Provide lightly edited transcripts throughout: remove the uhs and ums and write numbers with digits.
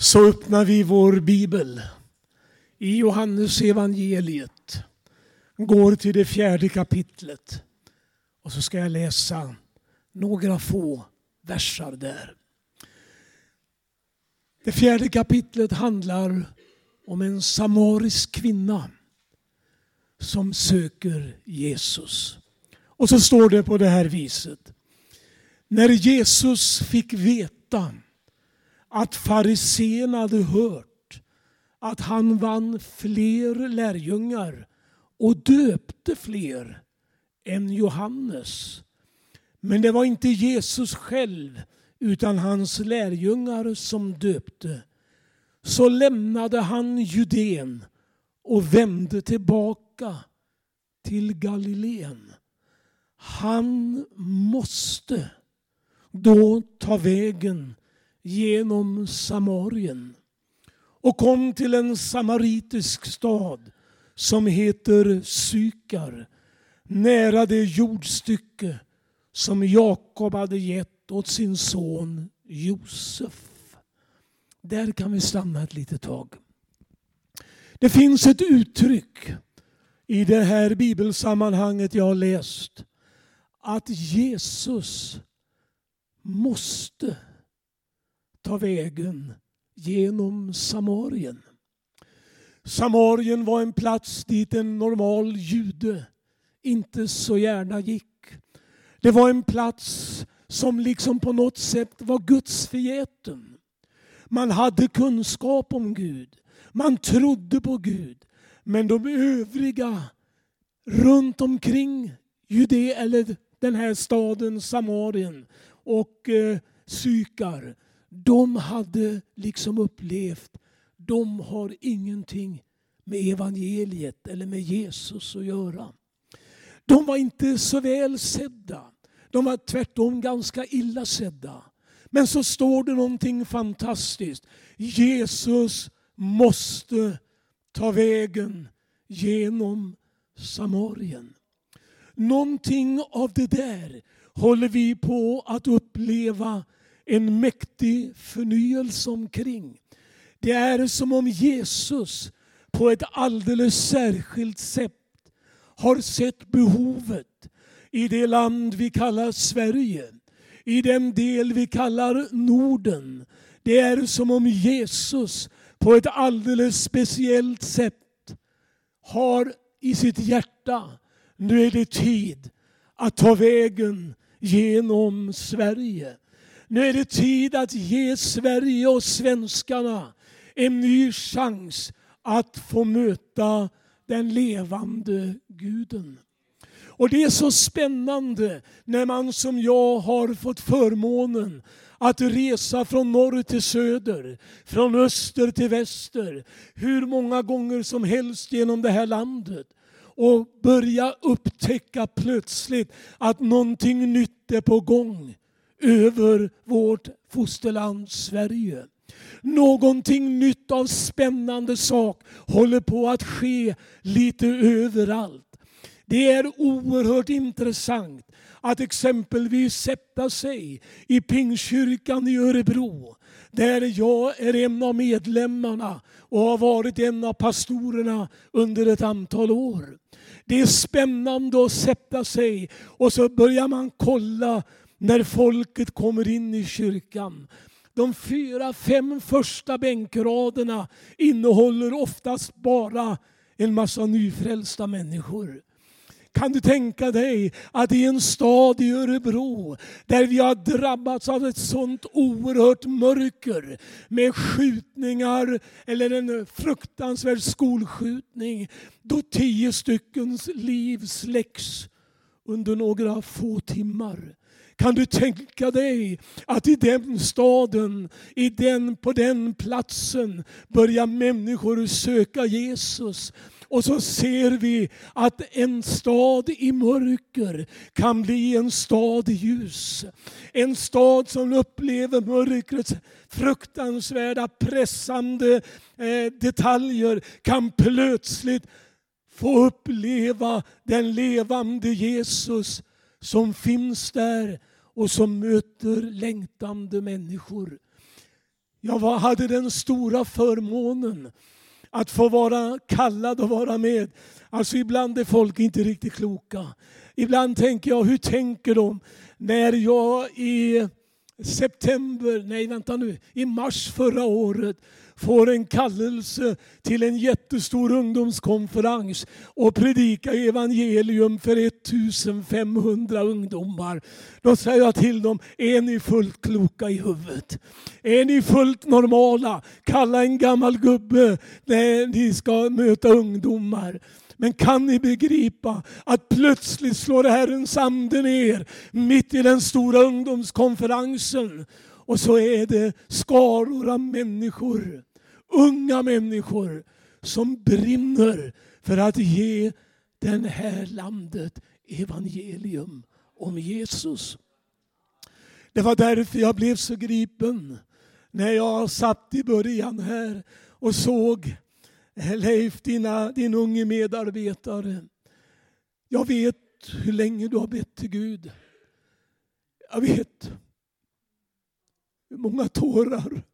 Så öppnar vi vår bibel i Johannes evangeliet. Går till det 4:e kapitlet. Och så ska jag läsa några få versar där. Det 4:e kapitlet handlar om en samarisk kvinna som söker Jesus. Och så står det på det här viset. När Jesus fick veta att fariséerna hade hört att han vann fler lärjungar och döpte fler än Johannes. Men det var inte Jesus själv utan hans lärjungar som döpte. Så lämnade han Judén och vände tillbaka till Galileen. Han måste då ta vägen genom Samarien och kom till en samaritisk stad som heter Sykar, nära det jordstycke som Jakob hade gett åt sin son Josef. Där kan vi stanna ett litet tag. Det finns ett uttryck i det här bibelsammanhanget jag har läst, att Jesus måste ta vägen genom Samarien. Samarien var en plats dit en normal jude inte så gärna gick. Det var en plats som liksom på något sätt var Guds förgäten. Man hade kunskap om Gud. Man trodde på Gud. Men de övriga runt omkring Judea eller den här staden Samarien och Sykar, de hade liksom upplevt, de har ingenting med evangeliet eller med Jesus att göra. De var inte så väl sedda. De var tvärtom ganska illa sedda. Men så står det någonting fantastiskt. Jesus måste ta vägen genom Samarien. Någonting av det där håller vi på att uppleva en mäktig förnyelse omkring. Det är som om Jesus på ett alldeles särskilt sätt har sett behovet i det land vi kallar Sverige, i den del vi kallar Norden. Det är som om Jesus på ett alldeles speciellt sätt har i sitt hjärta, nu är det tid att ta vägen genom Sverige. Nu är det tid att ge Sverige och svenskarna en ny chans att få möta den levande Guden. Och det är så spännande när man som jag har fått förmånen att resa från norr till söder, från öster till väster, hur många gånger som helst genom det här landet. Och börja upptäcka plötsligt att någonting nytt är på gång över vårt fosterland Sverige. Någonting nytt av spännande sak håller på att ske lite överallt. Det är oerhört intressant att exempelvis sätta sig i Pingstkyrkan i Örebro, där jag är en av medlemmarna och har varit en av pastorerna under ett antal år. Det är spännande att sätta sig och så börjar man kolla när folket kommer in i kyrkan. De 4-5 första bänkraderna innehåller oftast bara en massa nyfrälsta människor. Kan du tänka dig att i en stad i Örebro där vi har drabbats av ett sånt oerhört mörker med skjutningar eller en fruktansvärd skolskjutning, då 10 styckens liv släcks under några få timmar. Kan du tänka dig att i den staden, på den platsen börjar människor söka Jesus. Och så ser vi att en stad i mörker kan bli en stad i ljus. En stad som upplever mörkrets fruktansvärda pressande detaljer kan plötsligt få uppleva den levande Jesus som finns där och som möter längtande människor. Jag hade den stora förmånen att få vara kallad och vara med. Alltså ibland är folk inte riktigt kloka. Ibland tänker jag, hur tänker de när jag i mars förra året får en kallelse till en jättestor ungdomskonferens och predika evangelium för 1500 ungdomar. Då säger jag till dem, är ni fullt kloka i huvudet? Är ni fullt normala? Kalla en gammal gubbe när ni ska möta ungdomar. Men kan ni begripa att plötsligt slår Herrens ande ner mitt i den stora ungdomskonferensen. Och så är det skaror av människor, unga människor som brinner för att ge det här landet evangelium om Jesus. Det var därför jag blev så gripen när jag satt i början här och såg Leif, din unge medarbetare. Jag vet hur länge du har bett till Gud. Jag vet hur många tårar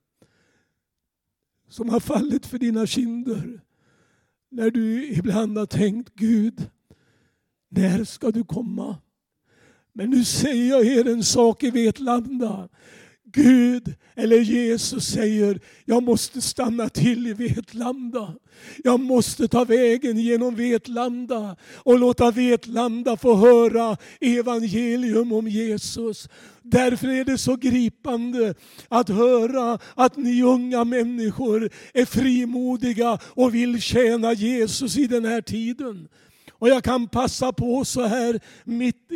som har fallit för dina kinder när du ibland har tänkt, Gud, när ska du komma? Men nu säger jag er en sak i Vetlanda. Gud eller Jesus säger, jag måste stanna till i Vetlanda. Jag måste ta vägen genom Vetlanda och låta Vetlanda få höra evangelium om Jesus. Därför är det så gripande att höra att ni unga människor är frimodiga och vill tjäna Jesus i den här tiden. Och jag kan passa på så här mitt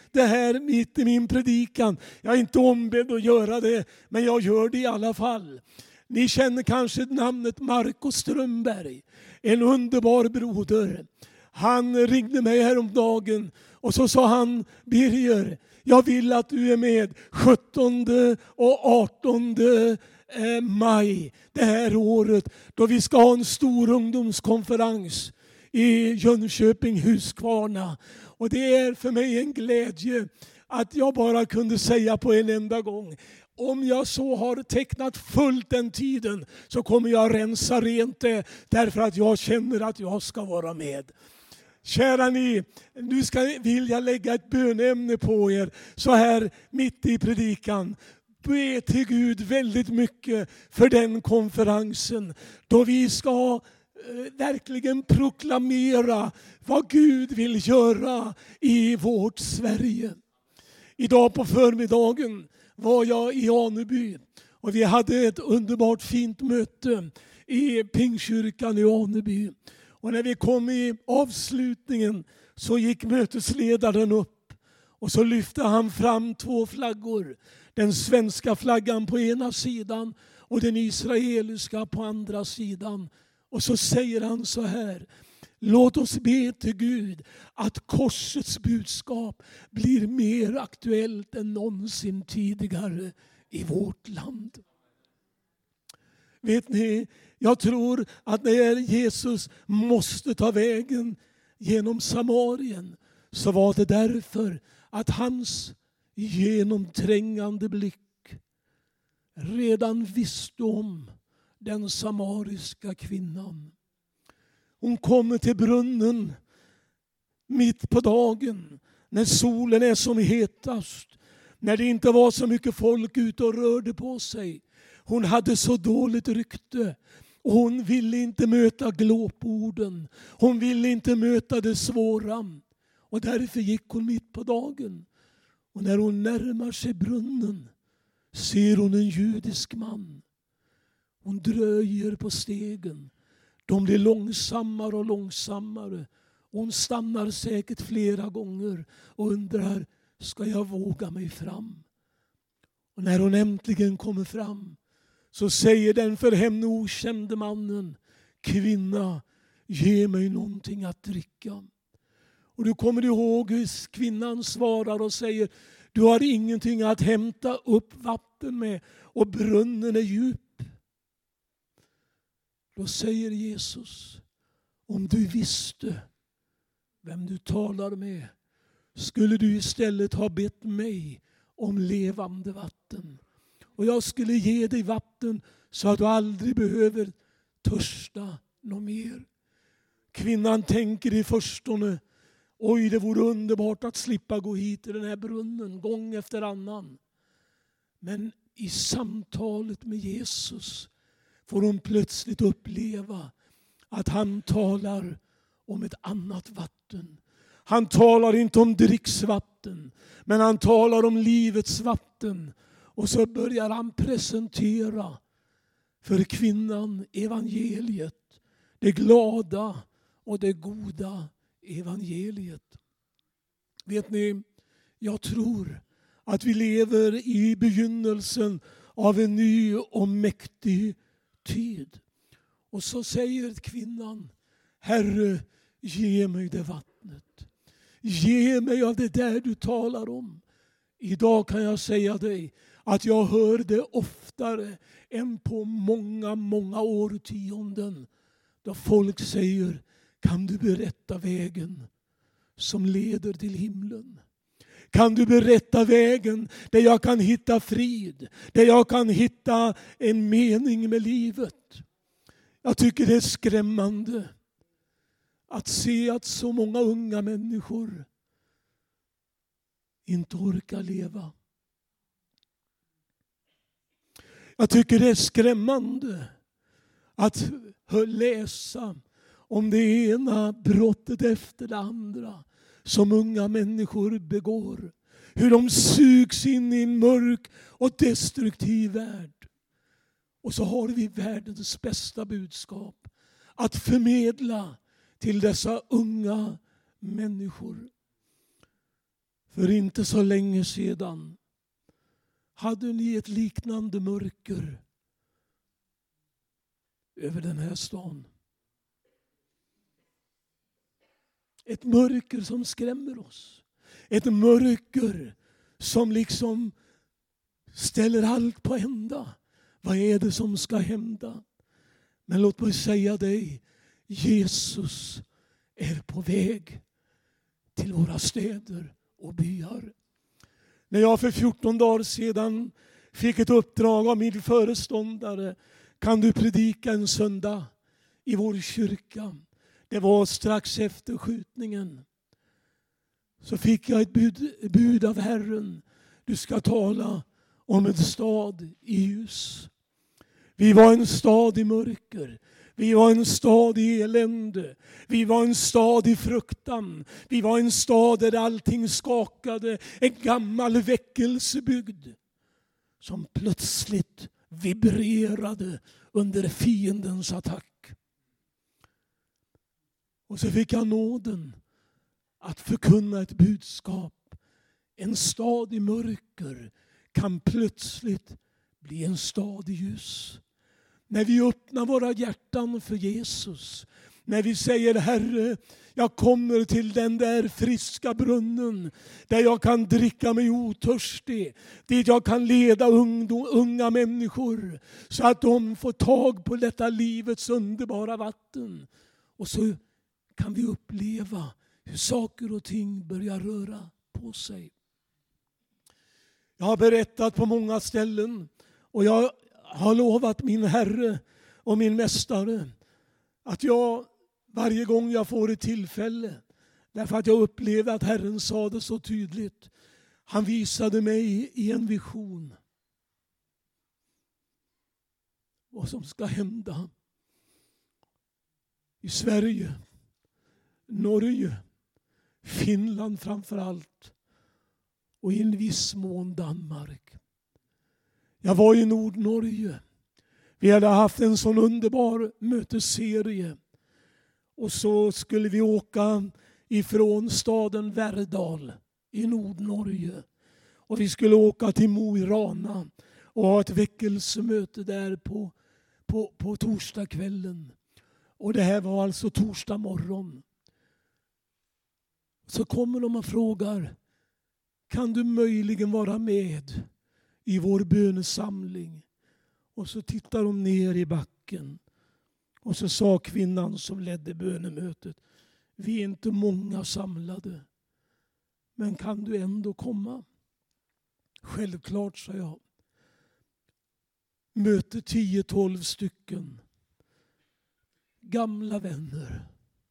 i min predikan. Jag är inte ombedd att göra det, men jag gör det i alla fall. Ni känner kanske namnet Marco Strömberg. En underbar broder. Han ringde mig häromdagen och så sa han, Birger, jag vill att du är med 17 och 18 maj det här året då vi ska ha en stor ungdomskonferens i Jönköping, Huskvarna. Och det är för mig en glädje att jag bara kunde säga på en enda gång, om jag så har tecknat fullt den tiden så kommer jag rensa rent det därför att jag känner att jag ska vara med. Kära ni, nu vill jag lägga ett bönämne på er så här mitt i predikan. Be till Gud väldigt mycket för den konferensen då vi ska verkligen proklamera vad Gud vill göra i vårt Sverige. Idag på förmiddagen var jag i Aneby och vi hade ett underbart fint möte i Pingstkyrkan i Aneby. Och när vi kom i avslutningen så gick mötesledaren upp och så lyfte han fram 2 flaggor. Den svenska flaggan på ena sidan och den israeliska på andra sidan. Och så säger han så här, låt oss be till Gud att korsets budskap blir mer aktuellt än någonsin tidigare i vårt land. Vet ni, jag tror att när Jesus måste ta vägen genom Samarien så var det därför att hans genomträngande blick redan visste om den samariska kvinnan. Hon kommer till brunnen mitt på dagen när solen är som hetast. När det inte var så mycket folk ute och rörde på sig. Hon hade så dåligt rykte. Och hon ville inte möta glåporden. Hon ville inte möta det svåra. Och därför gick hon mitt på dagen. Och när hon närmar sig brunnen ser hon en judisk man. Hon dröjer på stegen. De blir långsammare och långsammare. Hon stannar säkert flera gånger och undrar, ska jag våga mig fram? Och när hon äntligen kommer fram så säger den för henne okände mannen, kvinna, ge mig någonting att dricka. Och du kommer ihåg hur kvinnan svarar och säger, du har ingenting att hämta upp vatten med och brunnen är djup. Då säger Jesus, om du visste vem du talar med skulle du istället ha bett mig om levande vatten. Och jag skulle ge dig vatten så att du aldrig behöver törsta något mer. Kvinnan tänker i förstone, oj, det vore underbart att slippa gå hit till den här brunnen gång efter annan. Men i samtalet med Jesus får hon plötsligt uppleva att han talar om ett annat vatten. Han talar inte om dricksvatten, men han talar om livets vatten. Och så börjar han presentera för kvinnan evangeliet, det glada och det goda evangeliet. Vet ni, jag tror att vi lever i begynnelsen av en ny och mäktig tid. Och så säger kvinnan, Herre, ge mig det vattnet. Ge mig av det där du talar om. Idag kan jag säga dig att jag hör det oftare än på många, många årtionden. Då folk säger, kan du berätta vägen som leder till himlen? Kan du berätta vägen där jag kan hitta frid, där jag kan hitta en mening med livet? Jag tycker det är skrämmande att se att så många unga människor inte orkar leva. Jag tycker det är skrämmande att läsa om det ena brottet efter det andra som unga människor begår. Hur de sugs in i en mörk och destruktiv värld. Och så har vi världens bästa budskap att förmedla till dessa unga människor. För inte så länge sedan hade ni ett liknande mörker över den här stan. Ett mörker som skrämmer oss. Ett mörker som liksom ställer allt på ända. Vad är det som ska hända? Men låt mig säga dig, Jesus är på väg till våra städer och byar. När jag för 14 dagar sedan fick ett uppdrag av min föreståndare, kan du predika en söndag i vår kyrka? Det var strax efter skjutningen. Så fick jag ett bud av Herren. Du ska tala om en stad i ljus. Vi var en stad i mörker. Vi var en stad i elände. Vi var en stad i fruktan. Vi var en stad där allting skakade. En gammal väckelsebygd som plötsligt vibrerade under fiendens attack. Och så fick jag nåden att förkunna ett budskap. En stad i mörker kan plötsligt bli en stad i ljus. När vi öppnar våra hjärtan för Jesus. När vi säger, Herre, jag kommer till den där friska brunnen där jag kan dricka mig otörstig. Dit jag kan leda unga människor så att de får tag på detta livets underbara vatten. Och så kan vi uppleva hur saker och ting börjar röra på sig. Jag har berättat på många ställen och jag har lovat min Herre och min Mästare att jag varje gång jag får ett tillfälle, därför att jag upplevde att Herren sa det så tydligt, han visade mig i en vision vad som ska hända i Sverige, Norge, Finland framför allt och i en viss mån Danmark. Jag var i Nordnorge. Vi hade haft en sån underbar mötesserie. Och så skulle vi åka ifrån staden Verdal i Nordnorge. Och vi skulle åka till Mo i Rana och ha ett väckelsemöte där på torsdagskvällen. Och det här var alltså torsdag morgon. Så kommer de och frågar, kan du möjligen vara med i vår bönesamling? Och så tittar de ner i backen. Och så sa kvinnan som ledde bönemötet, vi är inte många samlade. Men kan du ändå komma? Självklart, sa jag. möter 10-12 stycken gamla vänner.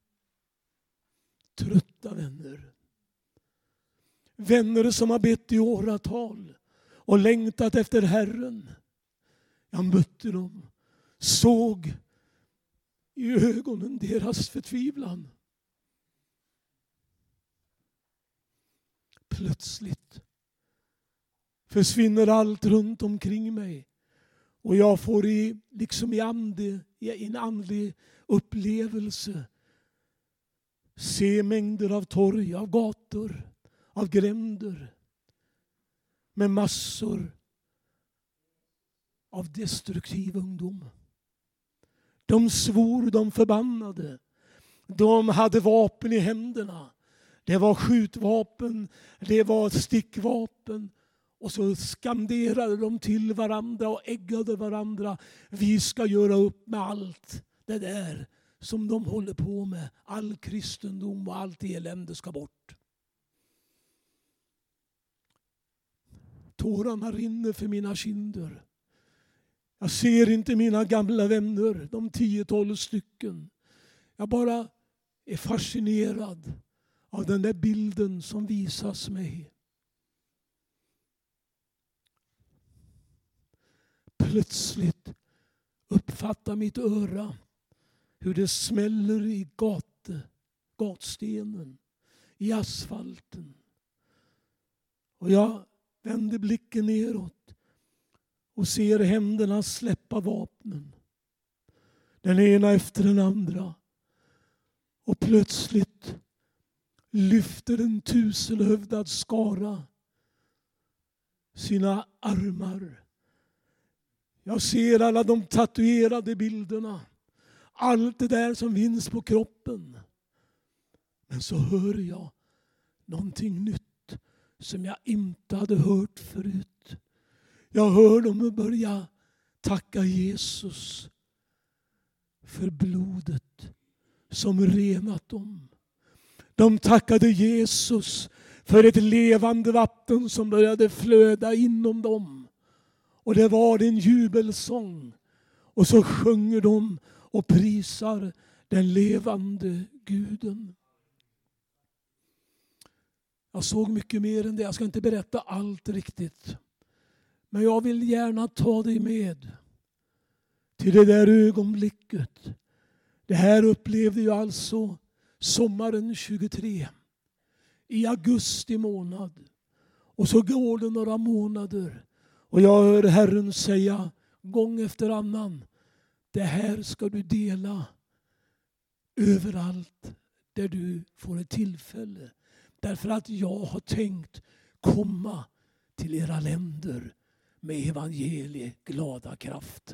Trötta vänner. Vänner som har bett i åratal och längtat efter Herren. Jag mötte dem, såg i ögonen deras förtvivlan. Plötsligt försvinner allt runt omkring mig. Och jag får i en andlig upplevelse se mängder av torg, av gator, av gränder med massor av destruktiv ungdom. De svor, de förbannade. De hade vapen i händerna. Det var skjutvapen, det var stickvapen. Och så skanderade de till varandra och äggade varandra. Vi ska göra upp med allt det där som de håller på med. All kristendom och allt elände ska bort. Tårarna rinner för mina kinder. Jag ser inte mina gamla vänner, de 10-12 stycken. Jag bara är fascinerad av den där bilden som visas mig. Plötsligt uppfattar mitt öra hur det smäller i gatstenen, i asfalten. Och jag vänder blicken neråt och ser händerna släppa vapnen. Den ena efter den andra. Och plötsligt lyfter en 1000-hövdad skara sina armar. Jag ser alla de tatuerade bilderna. Allt det där som finns på kroppen. Men så hör jag någonting nytt som jag inte hade hört förut. Jag hör dem börja tacka Jesus för blodet som renat dem. De tackade Jesus för ett levande vatten som började flöda inom dem. Och det var en jubelsång. Och så sjunger de och prisar den levande Guden. Jag såg mycket mer än det. Jag ska inte berätta allt riktigt. Men jag vill gärna ta dig med till det där ögonblicket. Det här upplevde jag alltså sommaren 23. I augusti månad. Och så går det några månader. Och jag hör Herren säga gång efter annan. Det här ska du dela överallt där du får ett tillfälle. Därför att jag har tänkt komma till era länder med evangelie glada kraft.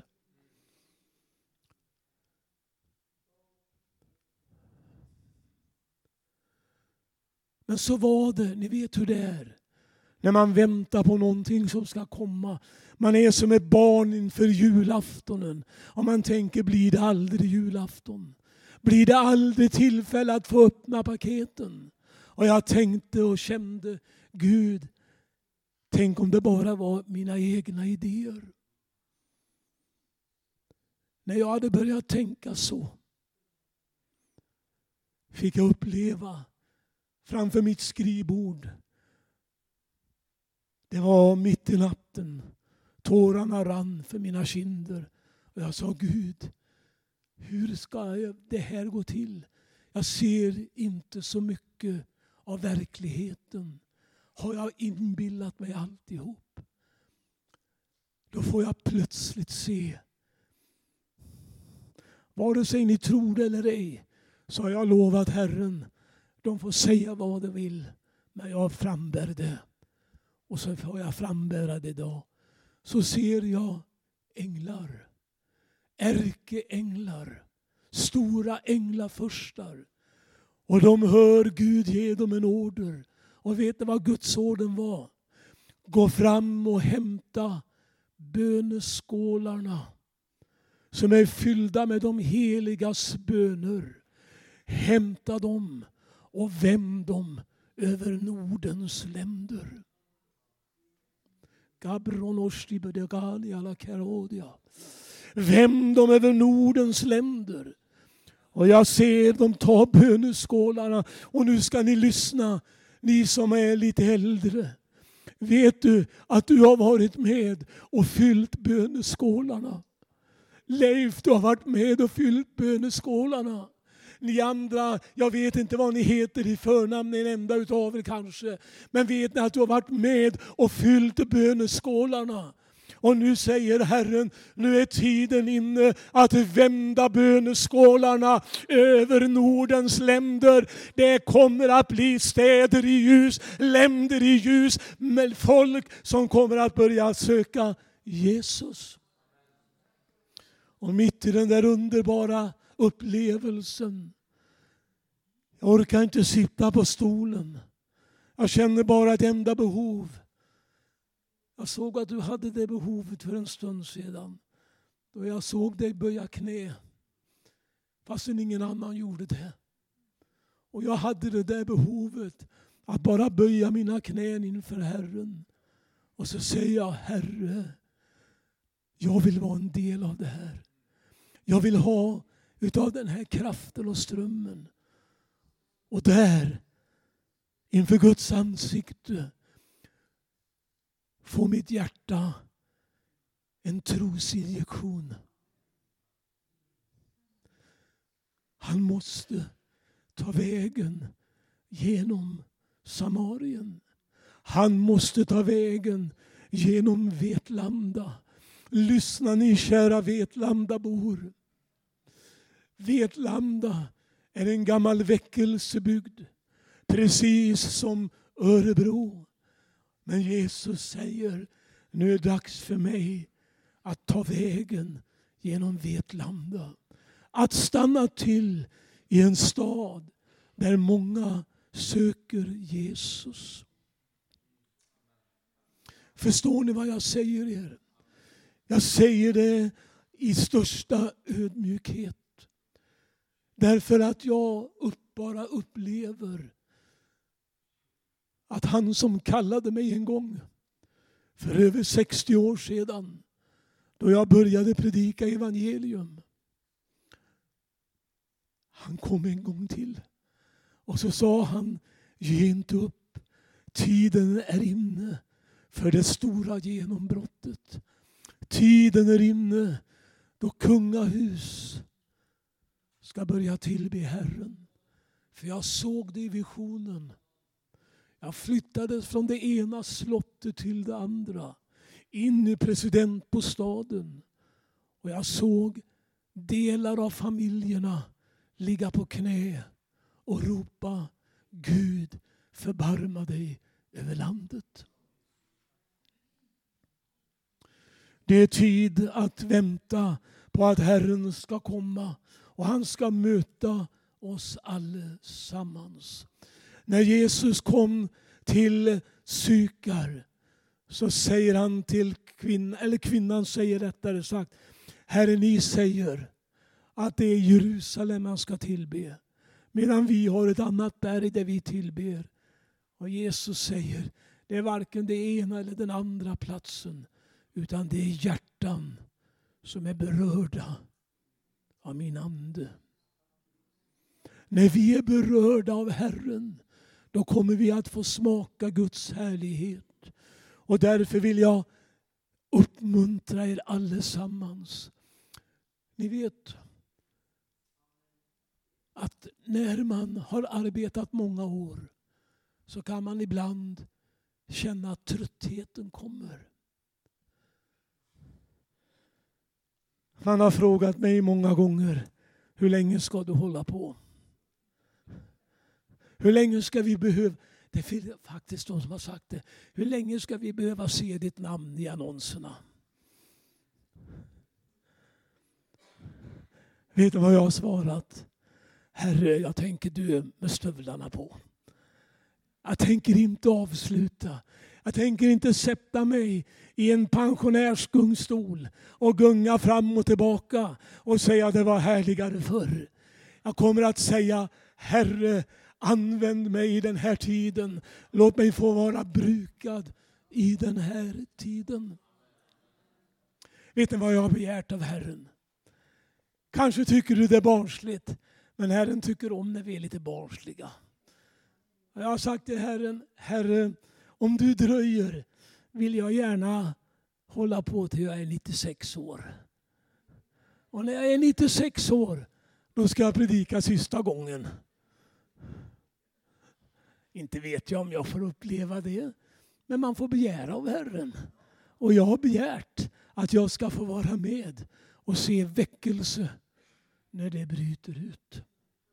Men så var det, ni vet hur det är. När man väntar på någonting som ska komma. Man är som ett barn inför julaftonen. Och man tänker, blir det aldrig julafton? Blir det aldrig tillfälle att få öppna paketen? Och jag tänkte och kände, Gud, tänk om det bara var mina egna idéer. När jag hade börjat tänka så fick jag uppleva framför mitt skrivbord. Det var mitt i natten. Tårarna rann för mina kinder. Och jag sa, Gud, hur ska det här gå till? Jag ser inte så mycket av verkligheten. Har jag inbillat mig alltihop? Då får jag plötsligt se. Vare sig ni tror det eller ej, så har jag lovat Herren. De får säga vad de vill, men jag frambär det. Och så får jag frambära det idag. Så ser jag änglar. Ärkeänglar. Stora änglafurstar. Och de hör Gud ge dem en order. Och vet ni vad Guds orden var? Gå fram och hämta böneskålarna som är fyllda med de heligas böner. Hämta dem och vänd dem över Nordens länder. Vänd dem över Nordens länder. Och jag ser dem ta böneskålarna. Och nu ska ni lyssna, ni som är lite äldre. Vet du att du har varit med och fyllt böneskålarna? Leif, du har varit med och fyllt böneskålarna. Ni andra, jag vet inte vad ni heter i förnamn, en enda utav er kanske. Men vet ni att du har varit med och fyllt böneskålarna? Och nu säger Herren, nu är tiden inne att vända böneskålarna över Nordens länder. Det kommer att bli städer i ljus, länder i ljus, med folk som kommer att börja söka Jesus. Och mitt i den där underbara upplevelsen, jag orkar inte sitta på stolen. Jag känner bara ett enda behov. Jag såg att du hade det behovet för en stund sedan. Då jag såg dig böja knä. Fastän ingen annan gjorde det. Och jag hade det där behovet att bara böja mina knän inför Herren. Och så säger jag, Herre, jag vill vara en del av det här. Jag vill ha utav den här kraften och strömmen. Och där, inför Guds ansikte, får mitt hjärta en trosinjektion. Han måste ta vägen genom Samarien. Han måste ta vägen genom Vetlanda. Lyssna ni kära Vetlandabor. Vetlanda är en gammal väckelsebygd. Precis som Örebro. Men Jesus säger, nu är det dags för mig att ta vägen genom Vetlanda. Att stanna till i en stad där många söker Jesus. Förstår ni vad jag säger er? Jag säger det i största ödmjukhet. Därför att jag bara upplever att han som kallade mig en gång för över 60 år sedan, då jag började predika evangelium, han kom en gång till och så sa han, ge inte upp, tiden är inne för det stora genombrottet. Tiden är inne då kungahus ska börja tillbe Herren. För jag såg det i visionen. Jag flyttades från det ena slottet till det andra. In i presidentbostaden. Och jag såg delar av familjerna ligga på knä och ropa, Gud förbarma dig över landet. Det är tid att vänta på att Herren ska komma och han ska möta oss allesammans. När Jesus kom till Sykar så säger han till kvinnan, eller kvinnan säger rättare sagt, Herre, ni säger att det är Jerusalem man ska tillbe, medan vi har ett annat berg där vi tillber. Och Jesus säger, det är varken det ena eller den andra platsen, utan det är hjärtan som är berörda av min ande. När vi är berörda av Herren, då kommer vi att få smaka Guds härlighet. Och därför vill jag uppmuntra er allesammans. Ni vet att när man har arbetat många år så kan man ibland känna att tröttheten kommer. Man har frågat mig många gånger, hur länge ska du hålla på? Hur länge ska vi behöva, det är faktiskt de som har sagt det, hur länge ska vi behöva se ditt namn i annonserna? Vet du vad jag har svarat? Herre, jag tänker dö med stövlarna på. Jag tänker inte avsluta. Jag tänker inte sätta mig i en pensionärsgungstol och gunga fram och tillbaka och säga att det var härligare förr. Jag kommer att säga, Herre, använd mig i den här tiden. Låt mig få vara brukad i den här tiden. Vet ni vad jag har begärt av Herren? Kanske tycker du det är barnsligt, men Herren tycker om när vi är lite barnsliga. Jag har sagt till Herren, Herre, om du dröjer vill jag gärna hålla på till jag är 96 år. Och när jag är 96 år, då ska jag predika sista gången. Inte vet jag om jag får uppleva det, men man får begära av Herren. Och jag har begärt att jag ska få vara med och se väckelse när det bryter ut.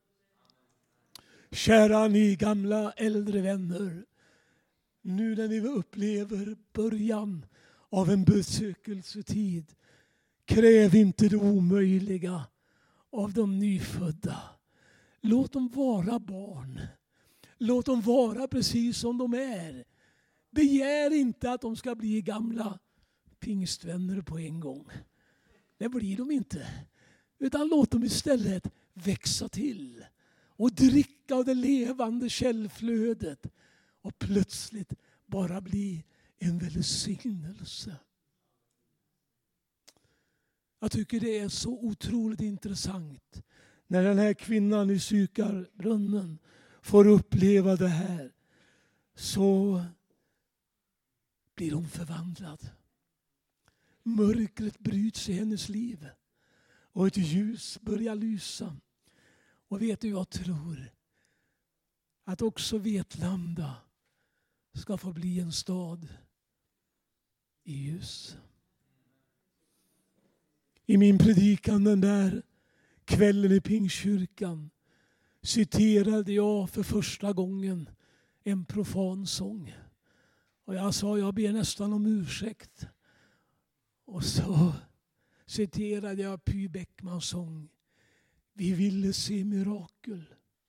Kära ni gamla äldre vänner, nu när ni upplever början av en besökelsetid, kräv inte det omöjliga av de nyfödda. Låt dem vara barn. Låt dem vara precis som de är. Begär inte att de ska bli gamla pingstvänner på en gång. Det blir de inte. Utan låt dem istället växa till och dricka av det levande källflödet och plötsligt bara bli en välsignelse. Jag tycker det är så otroligt intressant när den här kvinnan i Sykarbrunnen får uppleva det här, så blir hon förvandlad. Mörkret bryts i hennes liv och ett ljus börjar lysa. Och vet du, jag tror att också Vetlanda ska få bli en stad i ljus. I min predikan den där kvällen i Pingstkyrkan citerade jag för första gången en profan sång. Och jag sa, jag ber nästan om ursäkt. Och så citerade jag Py Bäckmans sång. Vi ville se mirakel.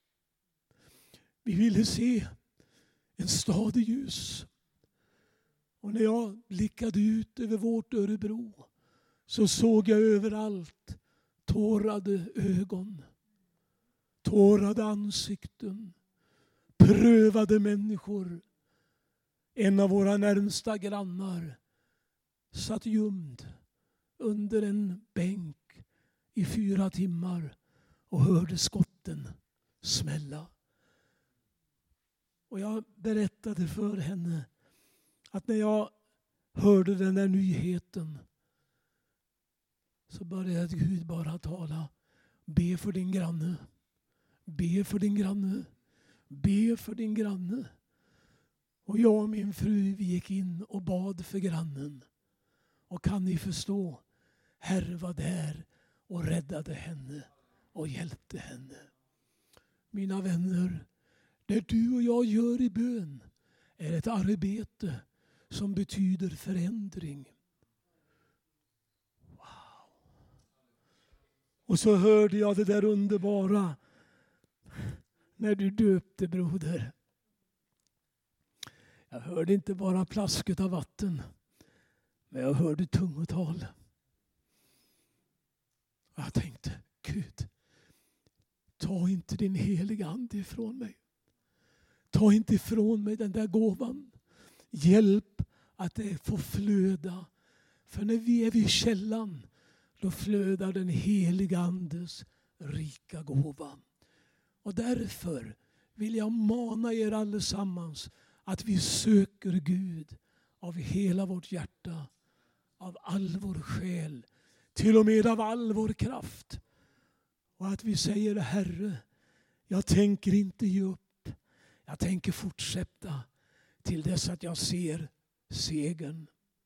Vi ville se en stad i ljus. Och när jag blickade ut över vårt Örebro så såg jag överallt tårade ögon, tårade ansikten, prövade människor. En av våra närmsta grannar satt gömd under en bänk i 4 timmar och hörde skotten smälla. Och jag berättade för henne att när jag hörde den där nyheten så började Gud bara tala. Be för din granne. Be för din granne. Be för din granne. Och jag och min fru, vi gick in och bad för grannen. Och kan ni förstå? Herre var där och räddade henne och hjälpte henne. Mina vänner, det du och jag gör i bön är ett arbete som betyder förändring. Wow. Och så hörde jag det där underbara när du döpte, broder. Jag hörde inte bara plasket av vatten, men jag hörde tungotal. Jag tänkte, Gud, ta inte din heliga ande ifrån mig. Ta inte ifrån mig den där gåvan. Hjälp att det får flöda. För när vi är vid källan, då flödar den heliga andes rika gåva. Och därför vill jag mana er allesammans att vi söker Gud av hela vårt hjärta, av all vår själ, till och med av all vår kraft. Och att vi säger, Herre, jag tänker inte ge upp. Jag tänker fortsätta till dess att jag ser segern.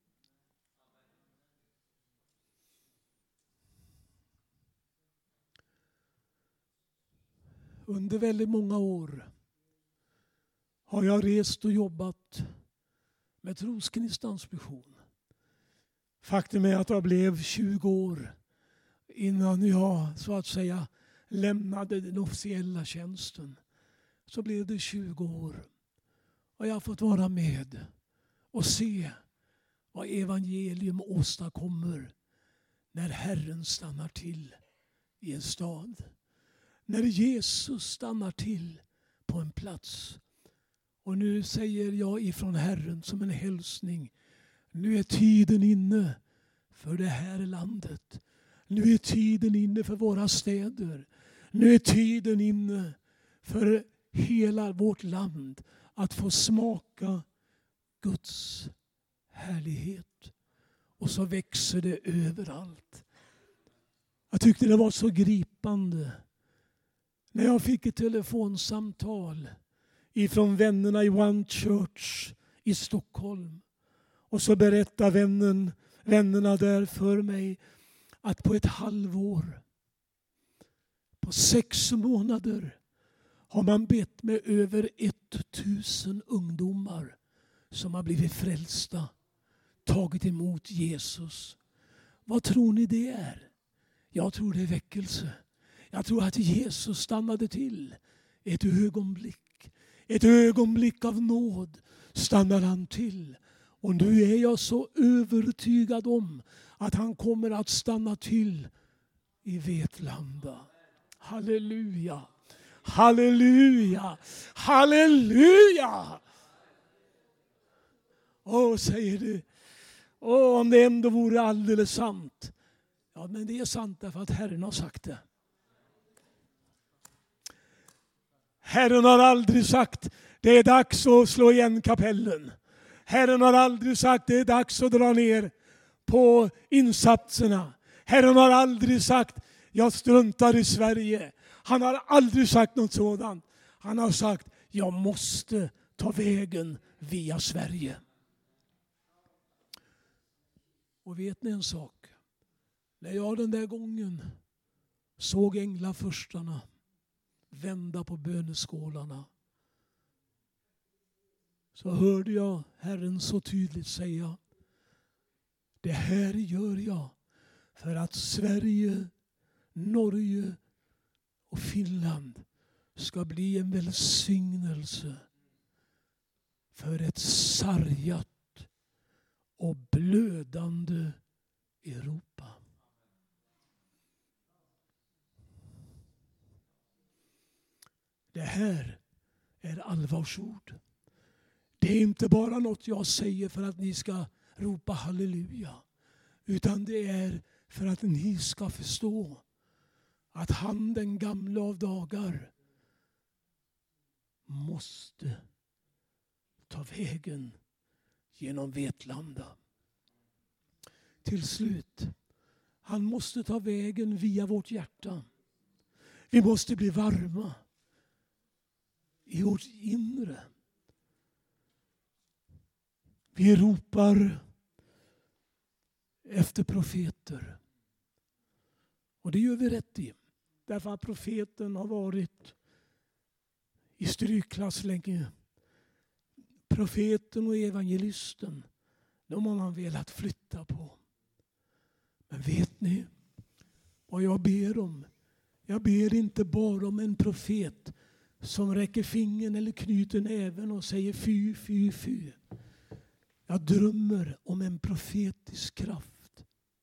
Under väldigt många år har jag rest och jobbat med Trosgnistans mission. Faktum är att jag blev 20 år innan jag så att säga lämnade den officiella tjänsten. Så blev det 20 år. Och jag har fått vara med och se vad evangelium åstadkommer när Herren stannar till i en stad. När Jesus stannar till på en plats. Och nu säger jag ifrån Herren som en hälsning. Nu är tiden inne för det här landet. Nu är tiden inne för våra städer. Nu är tiden inne för hela vårt land att få smaka Guds härlighet. Och så växer det överallt. Jag tyckte det var så gripande när jag fick ett telefonsamtal ifrån vännerna i One Church i Stockholm. Och så berättar vännerna där för mig att på ett halvår, på 6 månader, har man bett med över 1000 ungdomar som har blivit frälsta, tagit emot Jesus. Vad tror ni det är? Jag tror det är väckelse. Jag tror att Jesus stannade till ett ögonblick. Ett ögonblick av nåd stannar han till. Och nu är jag så övertygad om att han kommer att stanna till i Vetlanda. Halleluja! Halleluja! Halleluja! Säger du. Om det ändå vore alldeles sant. Ja, men det är sant därför att Herren har sagt det. Herren har aldrig sagt det är dags att slå igen kapellen. Herren har aldrig sagt det är dags att dra ner på insatserna. Herren har aldrig sagt jag struntar i Sverige. Han har aldrig sagt något sådant. Han har sagt jag måste ta vägen via Sverige. Och vet ni en sak? När jag den där gången såg änglafurstarna vända på böneskålarna, så hörde jag Herren så tydligt säga: det här gör jag för att Sverige, Norge och Finland ska bli en välsignelse för ett sargat och blödande Europa. Det här är allvarsord. Det är inte bara något jag säger för att ni ska ropa halleluja. Utan det är för att ni ska förstå att han, den gamla av dagar, måste ta vägen genom Vetlanda. Till slut, han måste ta vägen via vårt hjärta. Vi måste bli varma i vårt inre. Vi ropar efter profeter. Och det gör vi rätt i. Därför att profeten har varit i strykklass länge. Profeten och evangelisten, de har man velat flytta på. Men vet ni vad jag ber om? Jag ber inte bara om en profet som räcker fingern eller knyter näven och säger fy, fy, fy. Jag drömmer om en profetisk kraft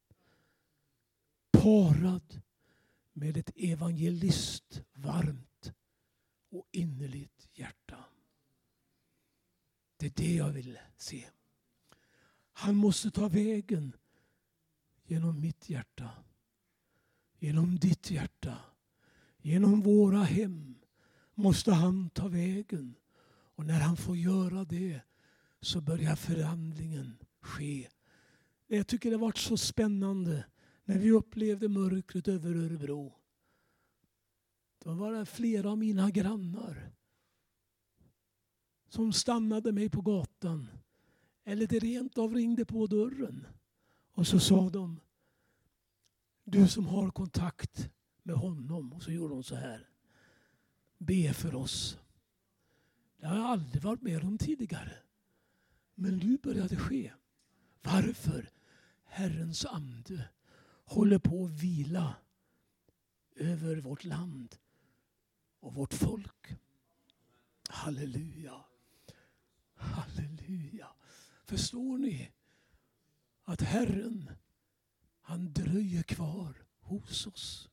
parad med ett evangelist varmt och innerligt hjärta. Det är det jag vill se. Han måste ta vägen genom mitt hjärta, genom ditt hjärta, genom våra hem måste han ta vägen. Och när han får göra det så börjar förvandlingen ske. Jag tycker det har varit så spännande när vi upplevde mörkret över Örebro. Då var det flera av mina grannar som stannade mig på gatan. Eller det rent av ringde på dörren. Och så sa de: du som har kontakt med honom. Och så gjorde de så här: be för oss. Det har jag aldrig varit med om tidigare. Men nu börjar det ske. Varför? Herrens ande håller på att vila över vårt land och vårt folk. Halleluja. Halleluja. Förstår ni att Herren, han dröjer kvar hos oss?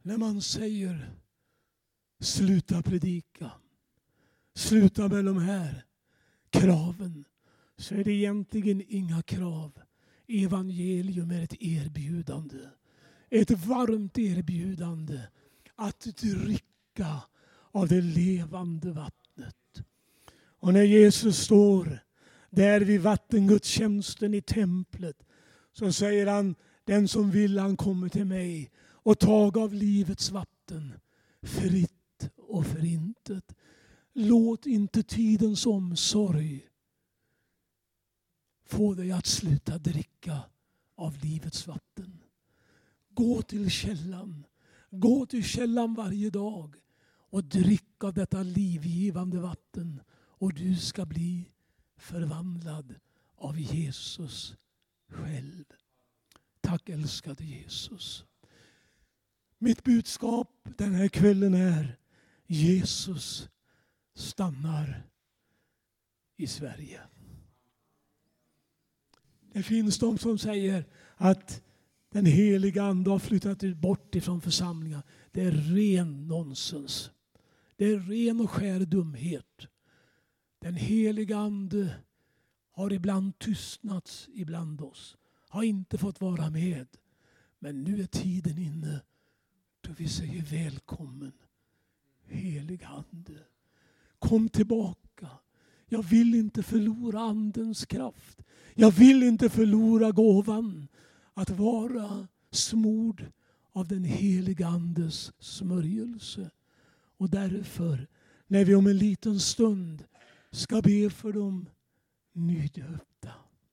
när man säger sluta predika, sluta med de här kraven, så är det egentligen inga krav. Evangelium är ett erbjudande. Ett varmt erbjudande att dricka av det levande vattnet. Och när Jesus står där vid vattengudstjänsten i templet, så säger han, den som vill, han kommer till mig och tag av livets vatten fritt och förintet. Låt inte tidens omsorg få dig att sluta dricka av livets vatten. Gå till källan. Gå till källan varje dag och drick av detta livgivande vatten. Och du ska bli förvandlad av Jesus själv. Tack älskade Jesus. Mitt budskap den här kvällen är: Jesus stannar i Sverige. Det finns de som säger att den heliga ande har flyttat bort ifrån församlingar. Det är ren nonsens. Det är ren och skär dumhet. Den heliga ande har ibland tystnats ibland oss. Har inte fått vara med. Men nu är tiden inne då vi säger välkommen, heliga ande. Kom tillbaka. Jag vill inte förlora andens kraft. Jag vill inte förlora gåvan att vara smord av den heliga andes smörjelse. Och därför, när vi om en liten stund ska be för dem nydöpta,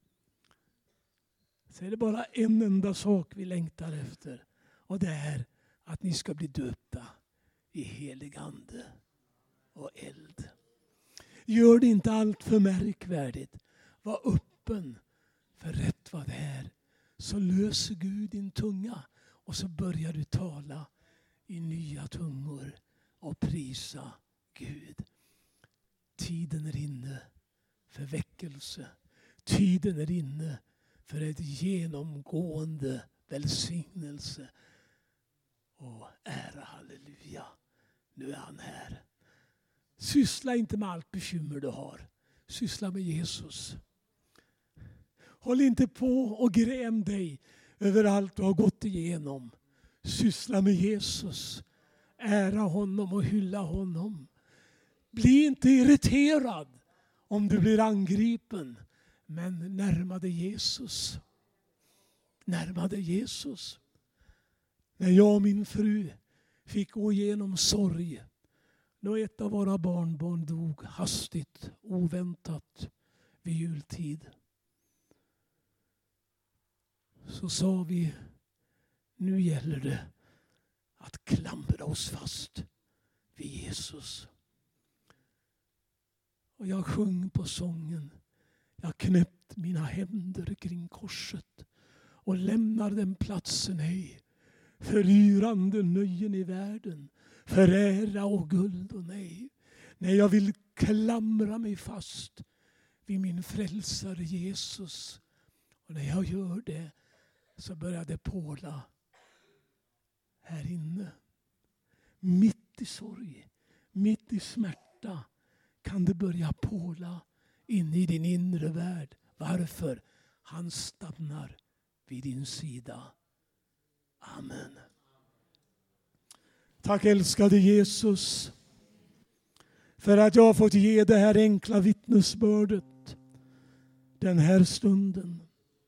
så är det bara en enda sak vi längtar efter. Och det är att ni ska bli döpta i helig ande och eld. Gör det inte allt för märkvärdigt. Var öppen för rätt vad det är. Så löser Gud din tunga och så börjar du tala i nya tungor och prisa Gud. Tiden är inne för väckelse. Tiden är inne för ett genomgående välsignelse. Och ära, halleluja. Nu är han här. Syssla inte med allt bekymmer du har. Syssla med Jesus. Håll inte på och gräm dig över allt du har gått igenom. Syssla med Jesus. Ära honom och hylla honom. Bli inte irriterad om du blir angripen. Men närma dig Jesus. Närma dig Jesus. När jag och min fru fick gå igenom sorg, då ett av våra barnbarn dog hastigt, oväntat vid jultid, så sa vi, nu gäller det att klamra oss fast vid Jesus. Och jag sjöng på sången. Jag knäppt mina händer kring korset och lämnar den platsen ej för yrande nöjen i världen, för ära och guld och nej. Nej, jag vill klamra mig fast vid min frälsare Jesus. Och när jag gör det så börjar det påla här inne. Mitt i sorg, mitt i smärta kan det börja påla in i din inre värld. Varför? Han stannar vid din sida. Amen. Tack älskade Jesus för att jag har fått ge det här enkla vittnesbördet den här stunden.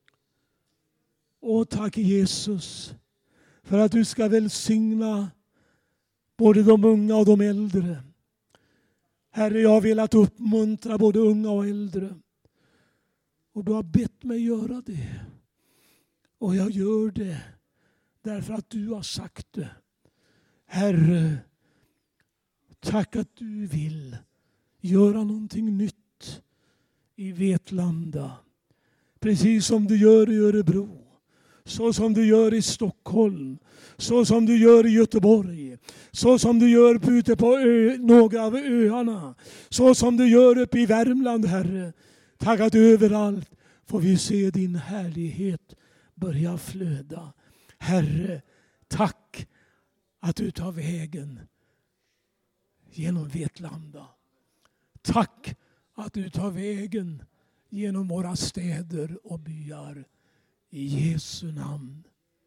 Och tack Jesus för att du ska välsigna både de unga och de äldre. Herre, jag har velat uppmuntra både unga och äldre. Och du har bett mig göra det. Och jag gör det därför att du har sagt det. Herre, tack att du vill göra någonting nytt i Vetlanda. Precis som du gör i Örebro. Så som du gör i Stockholm. Så som du gör i Göteborg. Så som du gör ute på några av öarna. Så som du gör uppe i Värmland, Herre. Tack att överallt får vi se din härlighet börja flöda. Herre, tack att du tar vägen genom Vetlanda. Tack att du tar vägen genom våra städer och byar. I Jesu namn.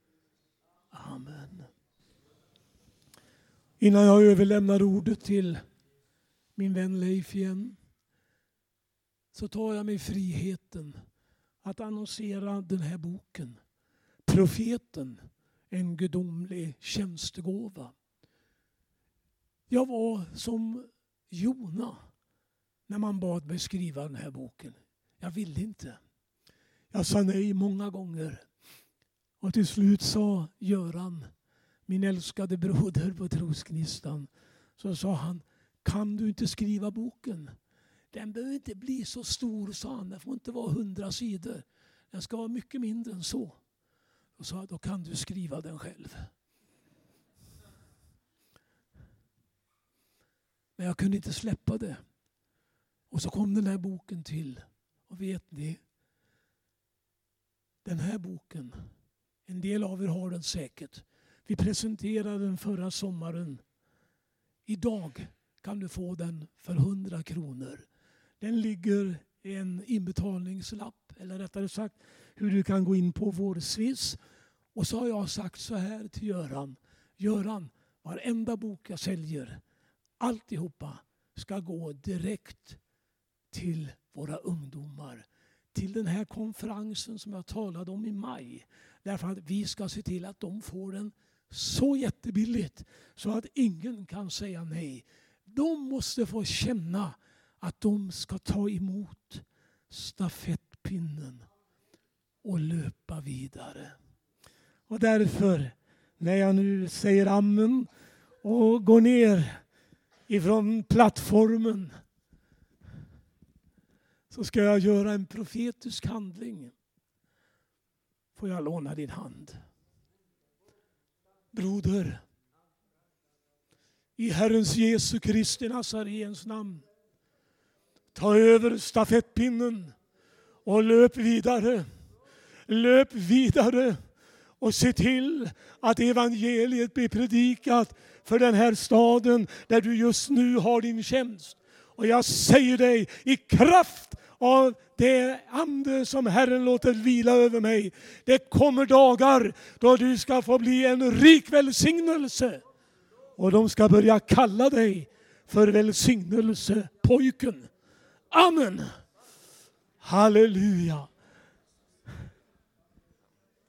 Amen. Innan jag överlämnar ordet till min vän Leif igen, så tar jag mig friheten att annonsera den här boken. Profeten, en gudomlig tjänstegåva. Jag var som Jona när man bad mig skriva den här boken. Jag ville inte. Jag sa nej många gånger. Och till slut sa Göran, min älskade broder på Trosknistan, så sa han, kan du inte skriva boken? Den behöver inte bli så stor, sa han. Den får inte vara 100 sidor. Den ska vara mycket mindre än så. Och sa, då kan du skriva den själv. Men jag kunde inte släppa det. Och så kom den här boken till. Och vet ni, den här boken, en del av er har den säkert. Vi presenterade den förra sommaren. Idag kan du få den för 100 kronor. Den ligger i en inbetalningslapp, eller rättare sagt hur du kan gå in på vår Swiss. Och så har jag sagt så här till Göran. Göran, varenda bok jag säljer, alltihopa ska gå direkt till våra ungdomar. Till den här konferensen som jag talade om i maj. Därför att vi ska se till att de får den så jättebilligt så att ingen kan säga nej. De måste få känna att de ska ta emot stafettpinnen och löpa vidare. Och därför, när jag nu säger amen och går ner ifrån plattformen, så ska jag göra en profetisk handling. Får jag låna din hand? Broder, i Herrens Jesu Kristi Nazarens namn, ta över stafettpinnen och löp vidare. Löp vidare och se till att evangeliet blir predikat för den här staden där du just nu har din tjänst. Och jag säger dig, i kraft av det ande som Herren låter vila över mig, det kommer dagar då du ska få bli en rik välsignelse. Och de ska börja kalla dig för välsignelsepojken. Amen. Halleluja.